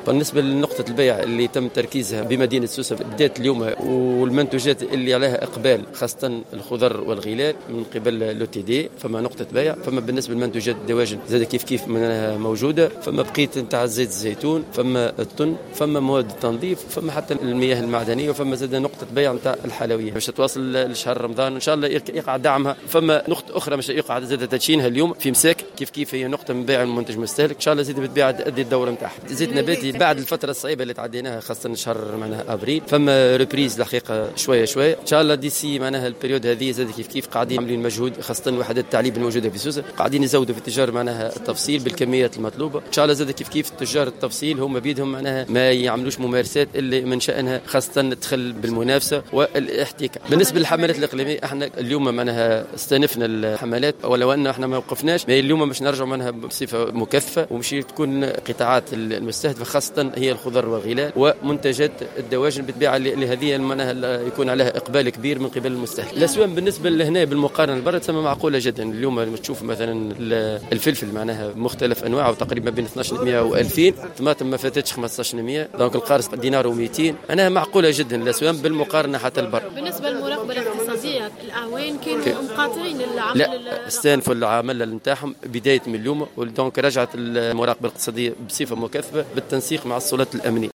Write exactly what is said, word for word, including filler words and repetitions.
بالنسبة لنقطة البيع اللي تم تركيزها بمدينة سوسة بدات اليوم والمنتوجات اللي عليها إقبال خاصة الخضر والغلال من قبل لو تي دي، فما نقطة بيع. فما بالنسبة للمنتوجات الدواجن زاد كيف كيف منها موجودة. فما بقيت نتاع زيت الزيتون، فما الطن، فما مواد التنظيف، فما حتى المياه المعدنية، وفما زاد نقطة بيع نتاع الحلويات باش تواصل لشهر رمضان إن شاء الله يقع دعمها. فما نقطة أخرى مش يقع زاد تدشينها اليوم في مساك كيف كيف هي نقطة من بيع المنتج المستهلك إن شاء الله زيد بتبيع تأدي الدورة نتاعها. زيت نباتي بعد الفترة الصعيبة اللي تعديناها خاصة شهر معناها أبريل، فما ريبريز الحقيقة شوية شوية إن شاء الله ديسي معناها البريود هذه زاد كيف كيف قاعدين عاملين مجهود خاصة وحدات التعليب الموجودة في سوسة قاعدين يزودوا في التجار معناها التفصيل بالكميات المطلوبة إن شاء الله زاد كيف كيف تجار التفصيل هم بيدهم معناها ما يعملوش ممارسات اللي من شأنها خاصة تدخل بالمنافسة والاحتكاك. بالنسبة للحملات الإقليمية احنا اليوم معناها استنفنا الحملات ولو أن احنا ما وقفناش، اليوم باش نرجع منها بصفة مكثفة ومشي تكون قطاعات المستهدفة خاصة هي الخضر والغلال ومنتجات الدواجن بتبيع لهذه معناها يكون عليها إقبال كبير من قبل المستهلك. الأسواق بالنسبة لهنا بالمقارنة بالبرة تسمى معقولة جدا. اليوم تشوف مثلا الفلفل معناها مختلف أنواعه تقريبا بين اثناش مية و ألفين، الطماطم ما فاتتش خمسطاش مية، دونك القارص دينار ومئتين، أنا معقولة جدا الأسواق بالمقارنة حتى البر. بالنسبة للمراقبة الاقتصادية الأعوان كانوا مقاطعين العمل؟ لا استانفوا العمل نتاعهم بداية من اليوم، ودونك رجعت المراقبة الاقتصادية بصفة مكثفة بالتنسيق مع السلطات الأمنية.